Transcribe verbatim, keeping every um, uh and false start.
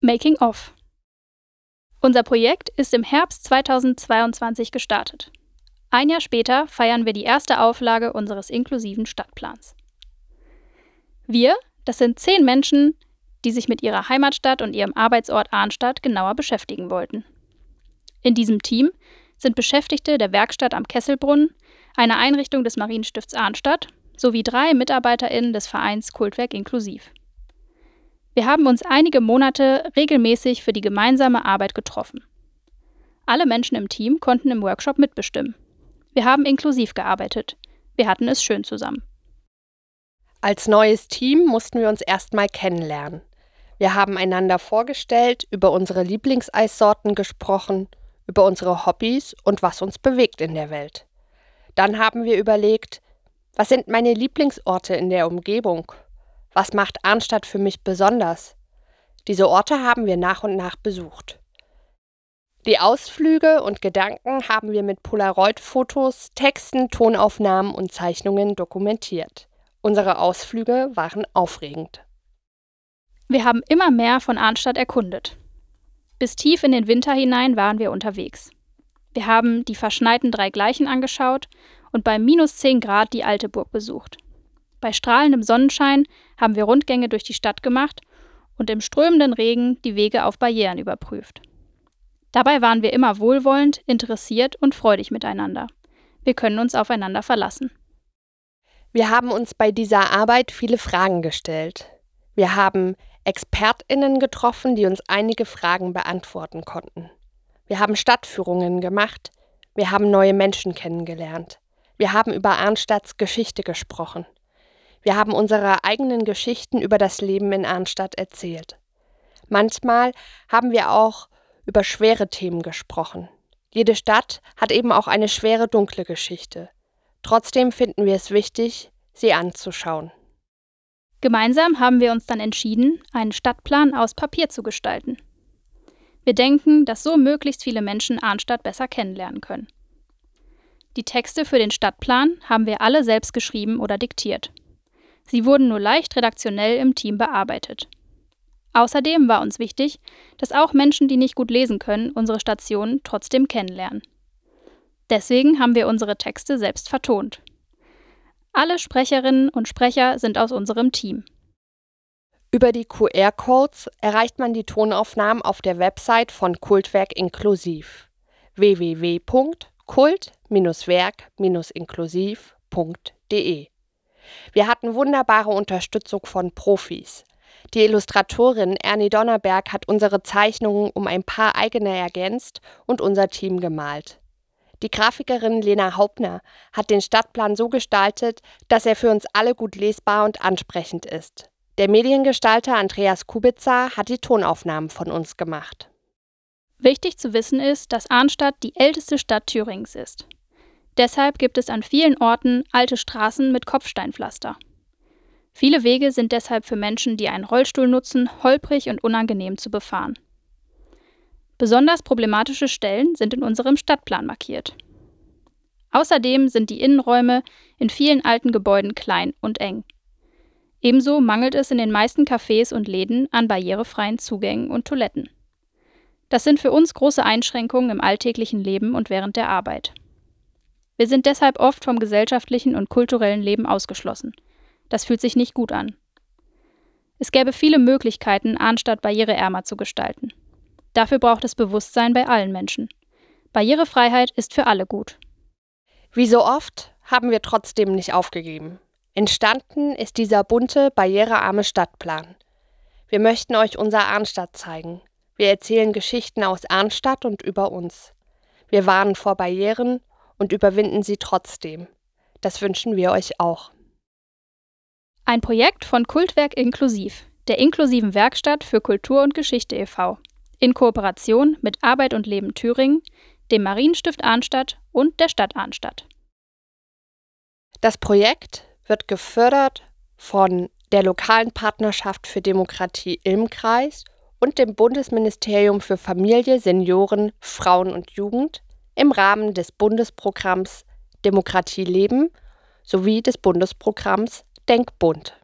Making of. Unser Projekt ist im Herbst zweitausendzweiundzwanzig gestartet. Ein Jahr später feiern wir die erste Auflage unseres inklusiven Stadtplans. Wir, das sind zehn Menschen, die sich mit ihrer Heimatstadt und ihrem Arbeitsort Arnstadt genauer beschäftigen wollten. In diesem Team sind Beschäftigte der Werkstatt am Kesselbrunnen, einer Einrichtung des Marienstifts Arnstadt, sowie drei MitarbeiterInnen des Vereins Kultwerk Inklusiv. Wir haben uns einige Monate regelmäßig für die gemeinsame Arbeit getroffen. Alle Menschen im Team konnten im Workshop mitbestimmen. Wir haben inklusiv gearbeitet. Wir hatten es schön zusammen. Als neues Team mussten wir uns erstmal kennenlernen. Wir haben einander vorgestellt, über unsere Lieblingseissorten gesprochen, über unsere Hobbys und was uns bewegt in der Welt. Dann haben wir überlegt, was sind meine Lieblingsorte in der Umgebung? Was macht Arnstadt für mich besonders? Diese Orte haben wir nach und nach besucht. Die Ausflüge und Gedanken haben wir mit Polaroid-Fotos, Texten, Tonaufnahmen und Zeichnungen dokumentiert. Unsere Ausflüge waren aufregend. Wir haben immer mehr von Arnstadt erkundet. Bis tief in den Winter hinein waren wir unterwegs. Wir haben die verschneiten drei Gleichen angeschaut und bei minus zehn Grad die alte Burg besucht. Bei strahlendem Sonnenschein haben wir Rundgänge durch die Stadt gemacht und im strömenden Regen die Wege auf Barrieren überprüft. Dabei waren wir immer wohlwollend, interessiert und freudig miteinander. Wir können uns aufeinander verlassen. Wir haben uns bei dieser Arbeit viele Fragen gestellt. Wir haben ExpertInnen getroffen, die uns einige Fragen beantworten konnten. Wir haben Stadtführungen gemacht. Wir haben neue Menschen kennengelernt. Wir haben über Arnstadts Geschichte gesprochen. Wir haben unsere eigenen Geschichten über das Leben in Arnstadt erzählt. Manchmal haben wir auch über schwere Themen gesprochen. Jede Stadt hat eben auch eine schwere, dunkle Geschichte. Trotzdem finden wir es wichtig, sie anzuschauen. Gemeinsam haben wir uns dann entschieden, einen Stadtplan aus Papier zu gestalten. Wir denken, dass so möglichst viele Menschen Arnstadt besser kennenlernen können. Die Texte für den Stadtplan haben wir alle selbst geschrieben oder diktiert. Sie wurden nur leicht redaktionell im Team bearbeitet. Außerdem war uns wichtig, dass auch Menschen, die nicht gut lesen können, unsere Station trotzdem kennenlernen. Deswegen haben wir unsere Texte selbst vertont. Alle Sprecherinnen und Sprecher sind aus unserem Team. Über die Q R-Codes erreicht man die Tonaufnahmen auf der Website von Kultwerk Inklusiv w w w punkt kult werk inklusiv punkt d e. Wir hatten wunderbare Unterstützung von Profis. Die Illustratorin Ernie Donnerberg hat unsere Zeichnungen um ein paar eigene ergänzt und unser Team gemalt. Die Grafikerin Lena Hauptner hat den Stadtplan so gestaltet, dass er für uns alle gut lesbar und ansprechend ist. Der Mediengestalter Andreas Kubitzer hat die Tonaufnahmen von uns gemacht. Wichtig zu wissen ist, dass Arnstadt die älteste Stadt Thürings ist. Deshalb gibt es an vielen Orten alte Straßen mit Kopfsteinpflaster. Viele Wege sind deshalb für Menschen, die einen Rollstuhl nutzen, holprig und unangenehm zu befahren. Besonders problematische Stellen sind in unserem Stadtplan markiert. Außerdem sind die Innenräume in vielen alten Gebäuden klein und eng. Ebenso mangelt es in den meisten Cafés und Läden an barrierefreien Zugängen und Toiletten. Das sind für uns große Einschränkungen im alltäglichen Leben und während der Arbeit. Wir sind deshalb oft vom gesellschaftlichen und kulturellen Leben ausgeschlossen. Das fühlt sich nicht gut an. Es gäbe viele Möglichkeiten, Arnstadt barriereärmer zu gestalten. Dafür braucht es Bewusstsein bei allen Menschen. Barrierefreiheit ist für alle gut. Wie so oft haben wir trotzdem nicht aufgegeben. Entstanden ist dieser bunte, barrierearme Stadtplan. Wir möchten euch unser Arnstadt zeigen. Wir erzählen Geschichten aus Arnstadt und über uns. Wir warnen vor Barrieren und überwinden sie trotzdem. Das wünschen wir euch auch. Ein Projekt von Kultwerk Inklusiv, der inklusiven Werkstatt für Kultur und Geschichte e V, in Kooperation mit Arbeit und Leben Thüringen, dem Marienstift Arnstadt und der Stadt Arnstadt. Das Projekt wird gefördert von der lokalen Partnerschaft für Demokratie Ilm-Kreis und dem Bundesministerium für Familie, Senioren, Frauen und Jugend im Rahmen des Bundesprogramms Demokratie leben sowie des Bundesprogramms Denkbunt.